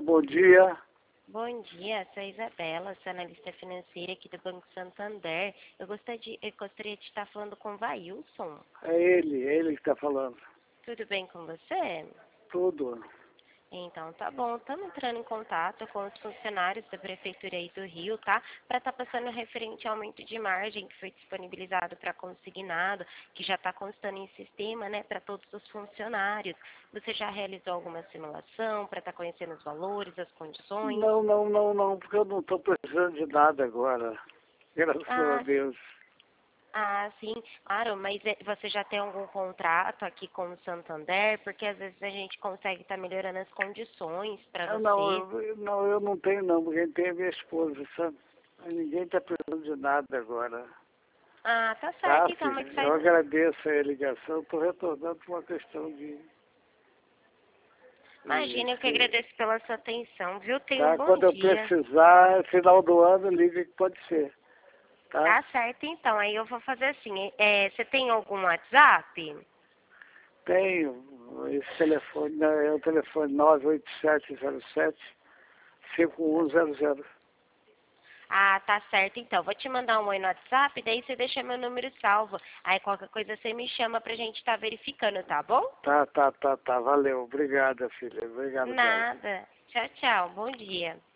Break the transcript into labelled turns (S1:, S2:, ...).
S1: bom dia.
S2: Bom dia, sou a Isabela, sou analista financeira aqui do Banco Santander. Eu gostaria de estar falando com o Vailson.
S1: É ele que está falando.
S2: Tudo bem com você?
S1: Tudo.
S2: Então, tá bom. Estamos entrando em contato com os funcionários da Prefeitura aí do Rio, tá? Para estar passando referente ao aumento de margem que foi disponibilizado para consignado, que já está constando em sistema, né, para todos os funcionários. Você já realizou alguma simulação para estar conhecendo os valores, as condições?
S1: Não, porque eu não estou precisando de nada agora. Graças a
S2: Ah,
S1: Deus.
S2: sim, claro, mas você já tem algum contrato aqui com o Santander? Porque às vezes a gente consegue estar melhorando as condições para você.
S1: Eu não tenho não, porque quem tem é minha esposa, sabe? Ninguém está precisando de nada agora.
S2: Ah, tá
S1: Tá,
S2: certo, então, mas
S1: filha? Eu
S2: faz...
S1: agradeço a ligação, estou retornando por uma questão de...
S2: Imagina, eu que agradeço pela sua atenção, viu? Tenha um
S1: Tá?
S2: bom
S1: Quando eu
S2: dia.
S1: precisar, final do ano, liga que pode ser. Tá?
S2: Tá certo, então, aí eu vou fazer assim, você tem algum WhatsApp?
S1: Tenho esse telefone, né, é o telefone 98707-5100.
S2: Ah, tá certo, então, vou te mandar um oi no WhatsApp, daí você deixa meu número salvo. Aí qualquer coisa você me chama pra gente estar verificando, tá bom?
S1: Tá. Valeu. Obrigada, filha. Obrigado, Bela.
S2: Nada. Tchau, tchau, bom dia.